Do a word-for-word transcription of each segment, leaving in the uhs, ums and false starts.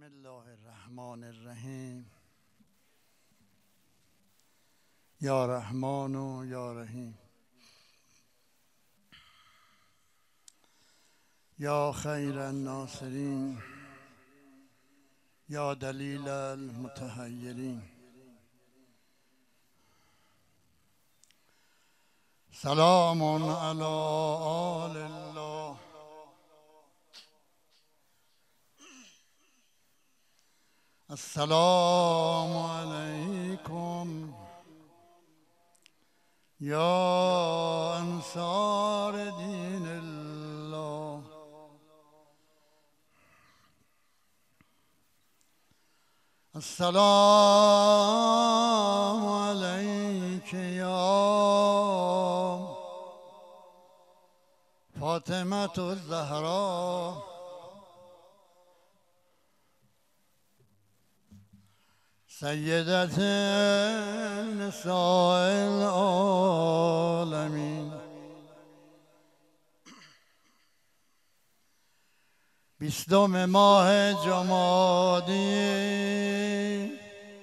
بسم الله الرحمن الرحیم. یا رحمان و یا رحیم. یا خیر الناصرین، یا دلیل المتحیرین. سلام علی آل الله السلام علیکم یا انصار دین الله. السلام علیک یا فاطمة الزهرا سیدت نساء العالمین. بیستم ماه جمادی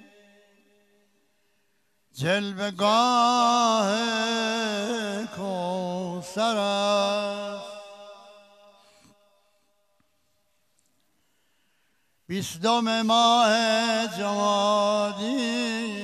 جلوه‌گاه کوثر است. بیستم ماه جمادی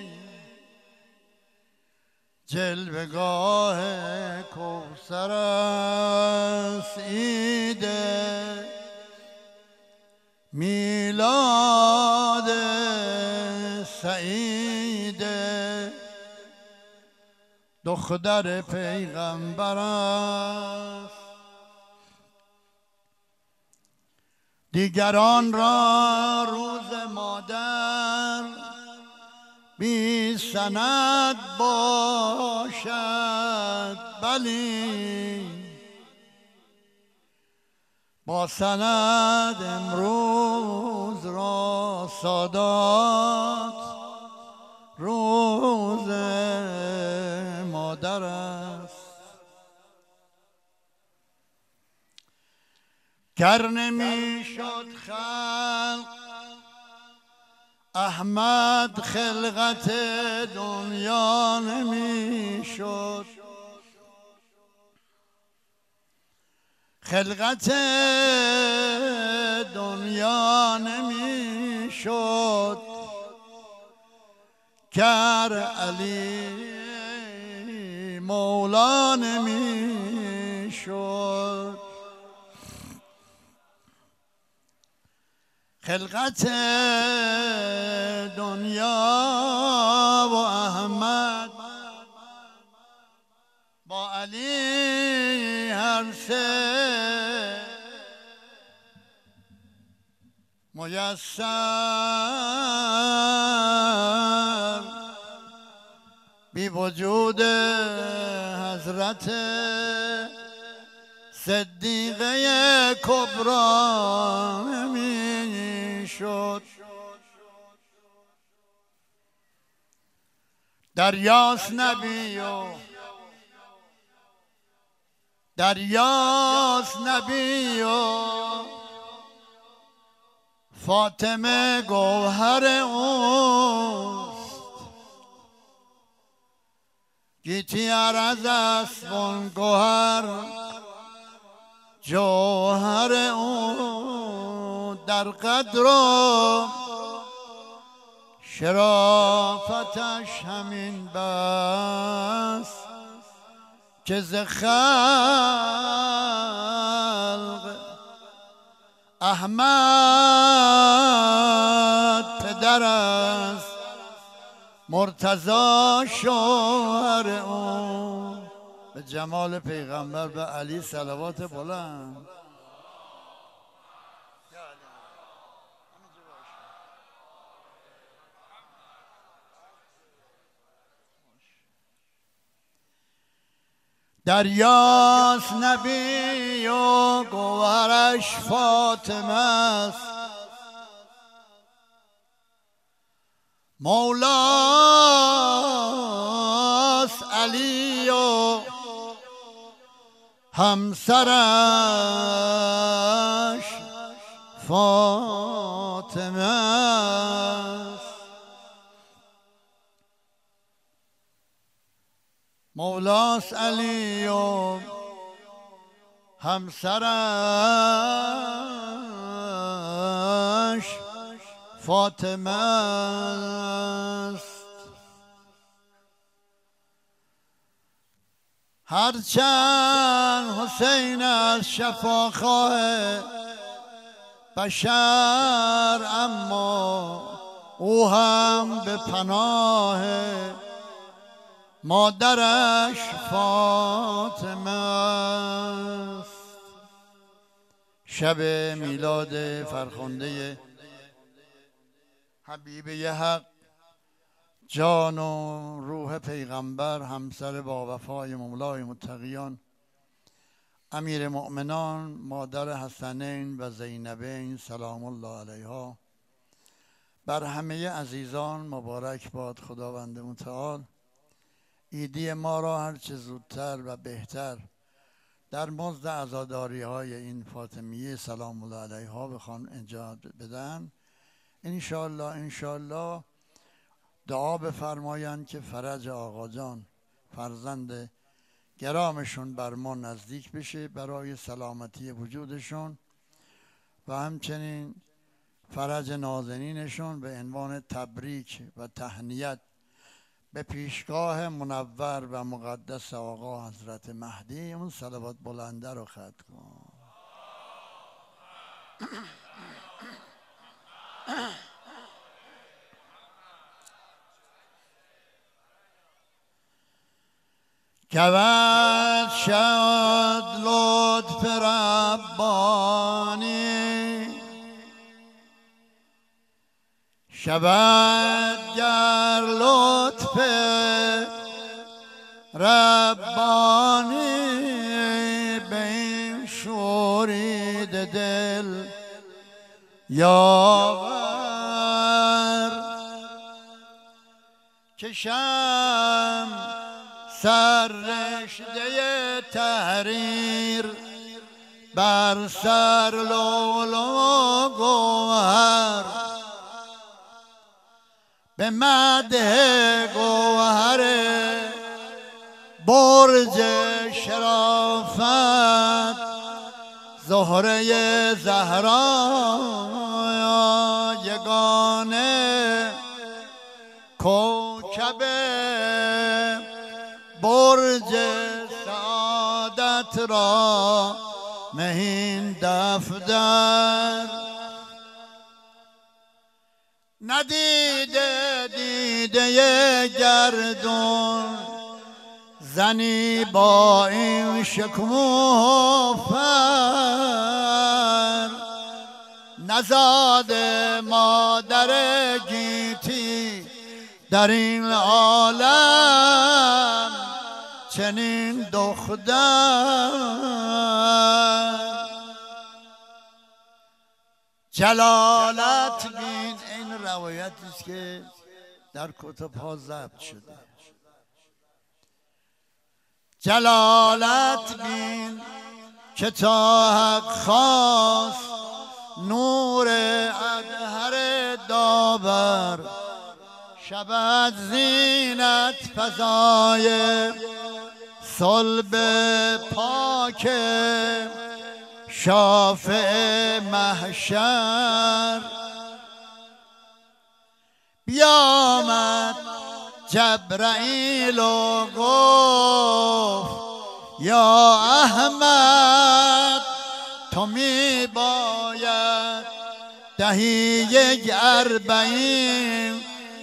جلوه‌گاه کوثر است. عید میلاد سعید دختر پیغمبر است. دیگران را روز مادر بی سند باشد، بلی با سند امروز را سادات روز مادر است. گر نمی شد خلق احمد خلقت دنیا نمی شد. خلقت دنیا نمی شد گر علی مولا نمی شد. خلقت دنیا و احمد با علی هر سه میسر بی وجود حضرت صدیقه کبرا نمی شد. دریاست نبی و دریاست نبی و فاطمه گوهر اوست. گیتی عرض اسبون گوهر جوهر او در قدر و شرافتش همین بس که ز خلق احمد پدر است. مرتضی شوهر او. به جمال پیغمبر به علی صلوات بلند. دریاست نبی و گوهرش فاطمه است. مولاست علی و همسرش فاطمه است. مولاس علی و همسرش فاطمه است. هرچند حسین از شفاخواه بشر، اما او هم به پناه مادرش فاطمه است. شب میلاد فرخنده حبیبه حق، جان و روح پیغمبر، همسر با وفای مولای متقیان امیر مؤمنان، مادر حسنین و زینبین سلام الله علیها، بر همه عزیزان مبارک باد خداوند متعال. عیدی ما را هرچه زودتر و بهتر در مزد عزاداری های این فاطمیه سلام الله علیها بخوان انجام بدن. انشالله انشالله دعا بفرمایند که فرج آقا جان فرزند گرامشون بر ما نزدیک بشه برای سلامتی وجودشون و همچنین فرج نازنینشون به عنوان تبریک و تهنیت به پیشگاه منور و مقدس آقا حضرت مهدی. اون صلوات بلنده رو ختم کن. کود شد لطف ربانی، شود گر لطف ربانی به این شورید دل یاور، کشم سر رشته تحریر بر سر لولو گوهر، به مده گوهر برج شرافت زهره زهرا یگانه کوکب برج سعادت را مهین دفتر، ندیده دیده گردون زنی با این شکوه فر، نزاد مادر گیتی در این عالم چنین دختر. جلالت بین، این روایتی است که در کتب ها ضبط شده. جلالت بین که تا حق خواست نور ادهر داور، شود زینت فضای صلب پاک شافع محشر. بیامد جبرائیل و گفت یا احمد تو می باید دهی یک اربعین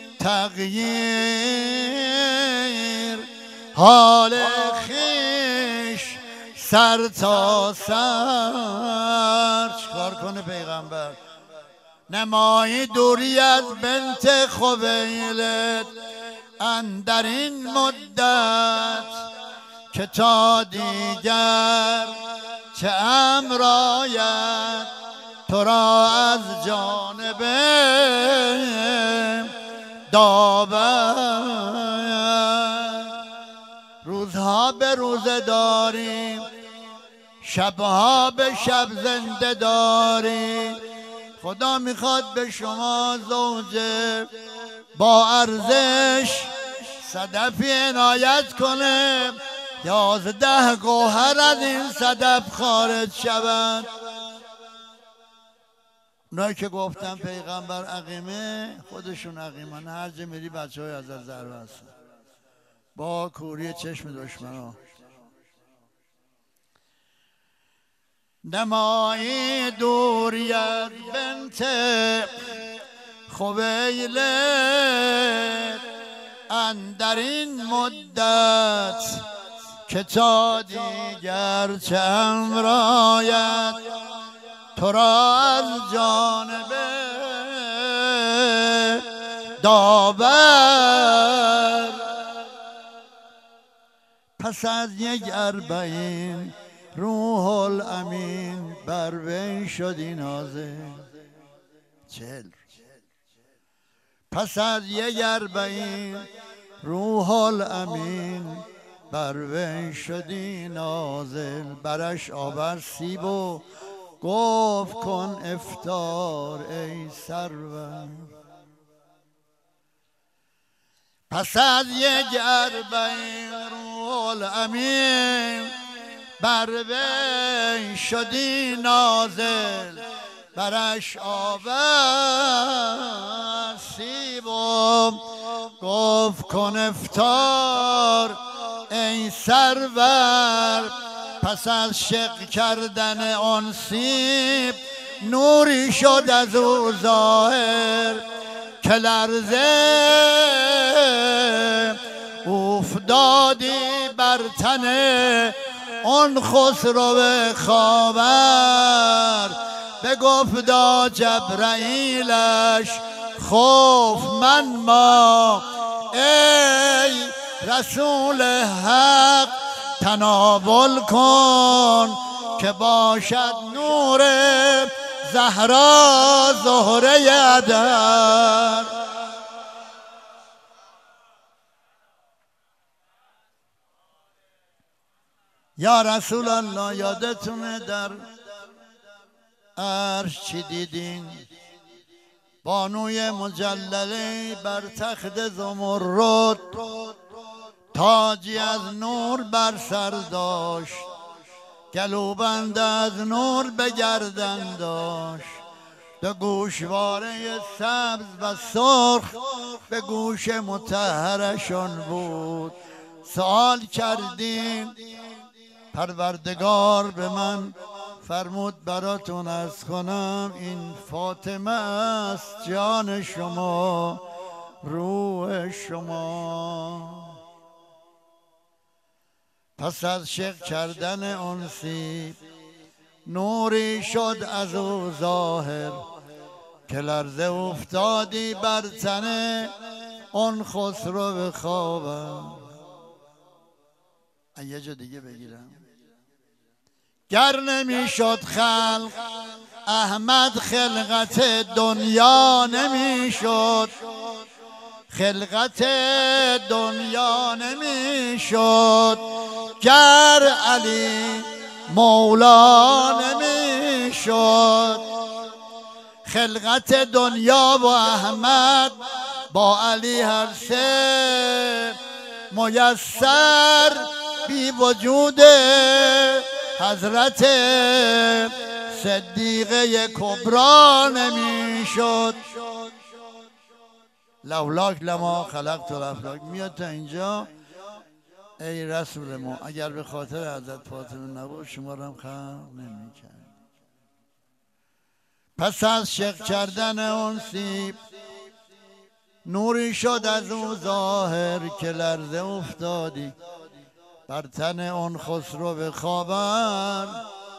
تغییر، حال خویش سر تا سر. چکار کنه پیغمبر؟ نمایی دوری از بنت خویلد اندر این مدت، که تا دیگر چه امر آید تو را از جانب داور. روزها به روزه داریم، شبها به شب زنده داریم، خدا میخواد به شما زوجه با ارزش صدفی عنایت کنه، یازده گوهر از این صدف خارج شود. اونایی که گفتن پیغمبر عقیمه، خودشون عقیمن. هر جا میری بچه های از ضربه هستن با کوری چشم دشمنا. نمایی دوریت بنت خویلد اندر این مدت که تا دیگر چه امر آید، تو را از جانب داور. پس از یک اربعین روح الامین بر وی شدی نازل. چل پس از یک اربعین روح الامین بر وی شدی نازل. برش آور سیب و گفت کن افطار ای سرور. پس از یک اربعین روح الامین بر وی شدی نازل. برش آورد سیب و گفت کن افطار ای سرور. پس از شق کردن آن سیب نوری شد از او ظاهر، که لرزه افتادی بر تن آن خسرو خاور. بگفتا جبرائیلش خوف من ما ای رسول حق، تناول کن که باشد نور زهرا زهره ادهر. یا رسول الله یادتونه در عرش چی دیدین؟ بانوی مجلله بر تخت زمرد، تاجی از نور بر سر داشت، گلوبند از نور به گردن داشت، دو گوشواره سبز و سرخ به گوش مطهرشان بود. سوال کردیم پروردگار به من فرمود براتون عرض کنم این فاطمه است، جان شما، روح شما. پس از شق کردن آن سیب نوری شد از او ظاهر، که لرزه افتادی بر تن آن خسرو خوابم. یه جا دیگه بگیرم. گر نمیشد خلق احمد خلقت دنیا نمیشد، خلقت دنیا نمیشد. گر علی مولا نمیشد، خلقت دنیا و احمد با علی هر سه میسر بی وجود حضرت صدیقه کبرا نمیشد. لولاک لما خلقت الافلاک. میاد تا اینجا ای رسول ما اگر به خاطر حضرت فاطمه نبود شما رو هم خلق نمی‌کرد. پس از شق کردن اون سیب نوری شد از اون ظاهر، که لرزه افتادی بر تن اون خسرو خوابر.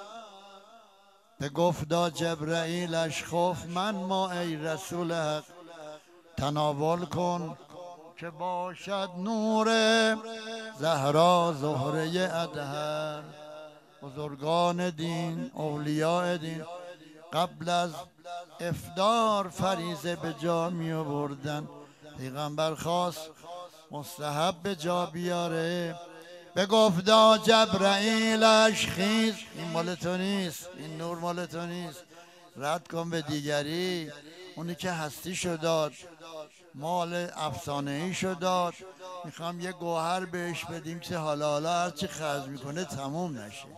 به گفتا جبرائیلش خوف من ما ای رسول حق، تناول کن که باشد نور زهرا زهره ادهر. بزرگان دین، اولیاء دین قبل از افطار فریضه به جا می آوردن. پیغمبر خواست مستحب به جا بیاره، به گفتا جبرائیلش خیز، این مال تو نیست، این نور مال تو نیست، رد کن به دیگری. اونی که هستی شو داد، مال افسانه ای شو داد، میخوام یه گوهر بهش بدیم که حالا حالا هرچی خرج میکنه تموم نشه.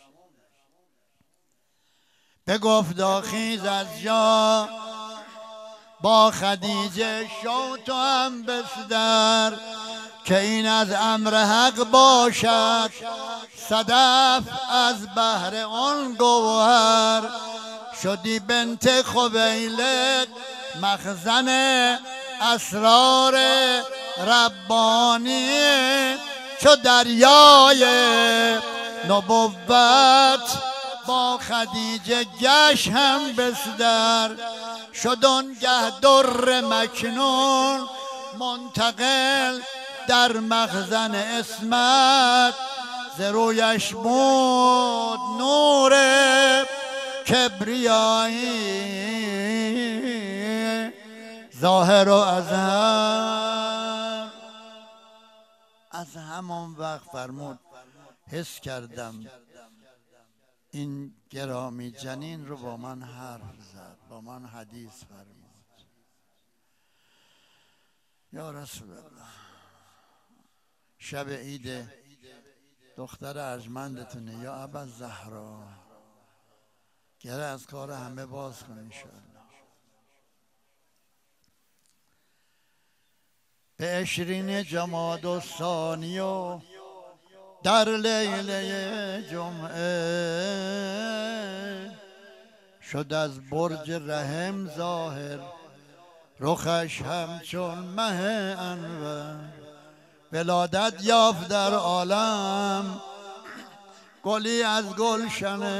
بگفت خیز از جا با خدیجه شو تو هم بسدر، که این از امر حق باشد صدف از بحر آن گوهر. شدی بنت خویلد مخزن اسرار ربانی، چو دریای نبوت با خدیجه گشت هم بسدر. شد آنگه در مکنون منتقل در مخزن اسمت، ز رویش بود نور کبریایی ظاهر و اظهر. از همان وقت فرمود حس کردم این گرامی جنین رو با من حرف زد، با من حدیث فرمود. یا رسول الله، شب عید دختر ارجمندتونه یا ابوالزهرا، گره از کار همه باز کن انشاءالله. به عشرین جماد الثانی و در لیله جمعه، شد از برج رحم ظاهر رخش همچون مه انور. ولادت یافت در عالم گلی از گلشن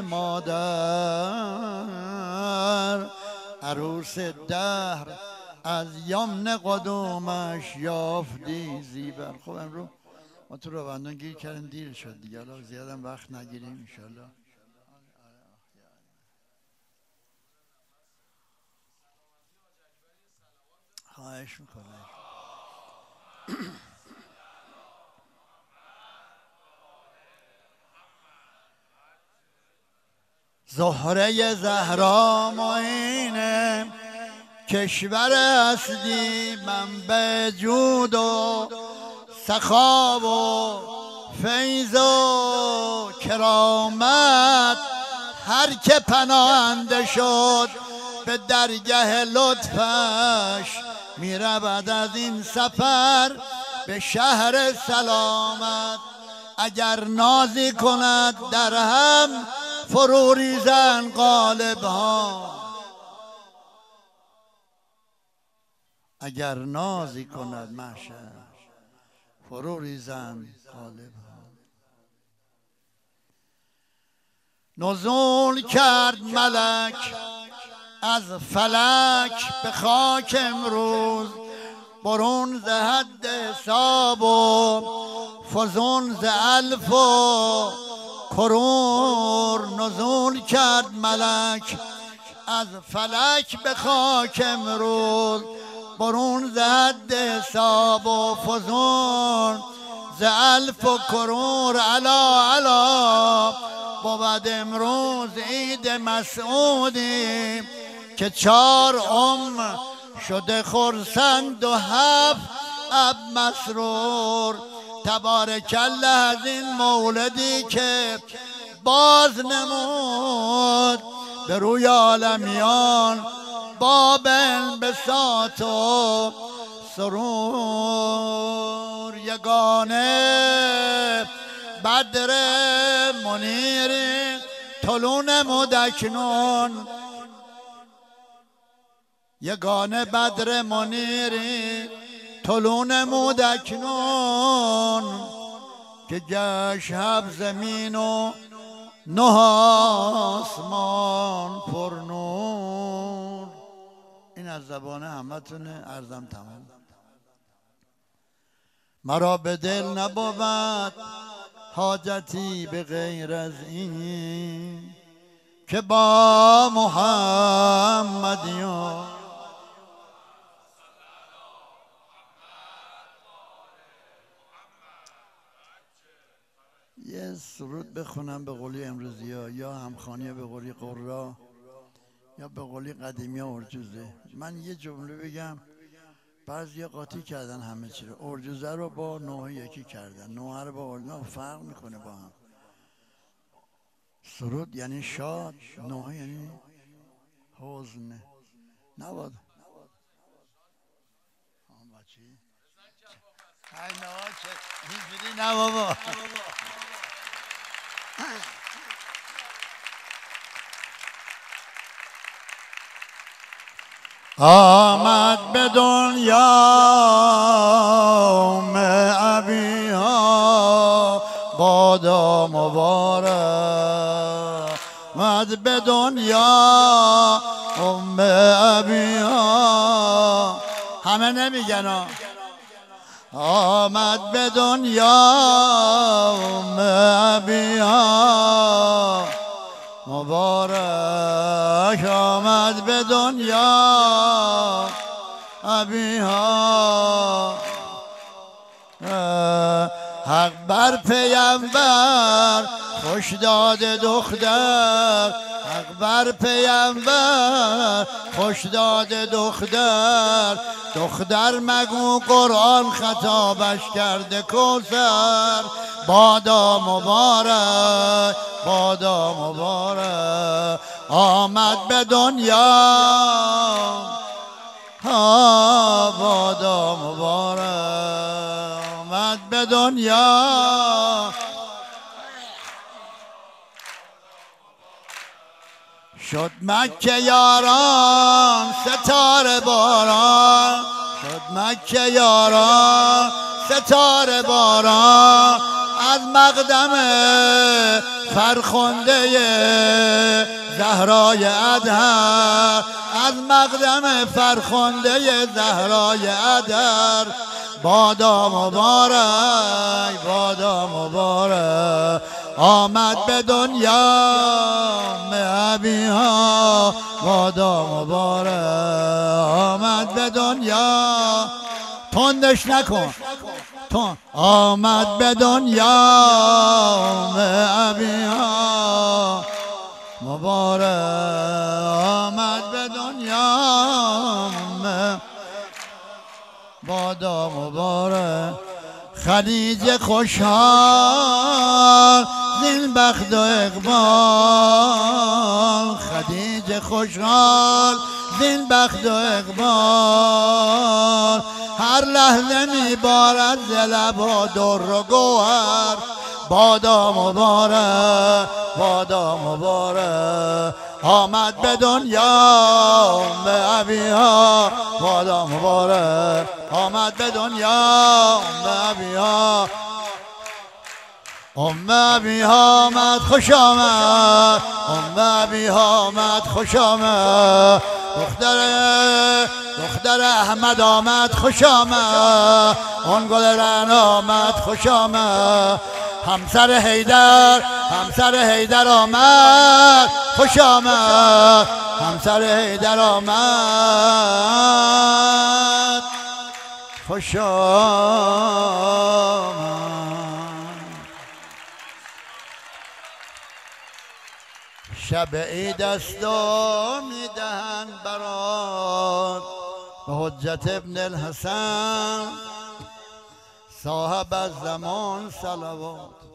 مادر. عروس دهر از یمن قدومش یافتی زیبر. خب امروز ما تو روندان گیر کردیم، دیر شد دیگه، حالا زیادم وقت نگیریم انشالله. خواهش میکنم. زهره زهرا معین کشور هستی، منبع جود و سخا و فیض و کرامت. هر که پناهنده شد به درگه لطفش، میرود از این سفر به شهر سلامت. اگر نازی کند در هم فرو ریزن قالب ها، اگر نازی کند محشر فرو ریزن قالب ها. نزول کرد ملک از فلک به خاک امروز، برون ز حد حساب و فزون ز الف و کرور. نزول کرد ملک از فلک به خاک امروز، برون ز حد حساب و فزون ز الف و کرور. علا علا بود امروز عید مسعودی، که چار ام شده خرسند و هفت اب مسرور. تبارک الله از این مولدی که باز نمود به روی عالمیان با بساط و سرور. یگانه بدر منیر طلون مدکنون، یگانه بدر منیر طلون مدکنون، که گشت هفت زمین و نه آسمان پر نور. این از زبان همتونه، عرضم تمام. مرا به دل نبود حاجتی به غیر از این، که با محمدیان یه سرود بخونم به قولی امروزی ها، یا همخوانی به قولی قرا، یا به قولی قدیمی ارجوزه. من یه جمله بگم، بعضی قاطی کردن همه چی رو. ارجوزه رو با نوحه یکی کردن، نوحه رو با ارجوزه فرق میکنه با هم. سرود یعنی شاد، نوحه یعنی حزن. نباد چی؟ های نوحه چه اینجوری نه بابا. آمد به دنیا ام ابیها بادا مبارک. آمد به دنیا ام ابیها، همه نمیگن ها. آمد به دنیا ام ابیها مبارک. آمد به دنیا ابیها، حق بر پیامبر خوش داده دختر. حق بر پیامبر خوش داده دختر. دختر مگو قرآن خطابش کرده کوثر. بادا مبارک بادا مبارک. آمد به دنیا ها بادا مبارک. آمد به دنیا شد مکه یاران ستاره باران. شد مکه یاران ستاره باران. از مقدم فرخنده زهرای ادهر. از مقدم فرخنده زهرای ادهر. بادا مبارک بادا مبارک. آمد به دنیا ام ابیها بادا مبارک. آمد به دنیا تندش نکن تند. آمد به دنیا ام ابیها مبارک. آمد به دنیا ام بادا مبارک. خدیجه خوشحال زین بخت و اقبال. خدیجه خوشحال زین بخت و اقبال. هر لحظه میبارد ز لبها در و گوهر. بادا مبارک بادا مبارک. آمد به دنیا ام ابیها بادا مبارک. آمد به دنیا ام ابیها ام ابیها آمد خوش آمد. ام ابیها آمد خوش آمد. دختر دختر احمد آمد خوش آمد. اون گل رعنا آمد خوش آمد. همسر حیدر همسر حیدر آمد خوش آمد. همسر حیدر آمد خوش آمد. شب عید است و میدهند برات به حجت ابن الحسن صاحب الزمان صلوات.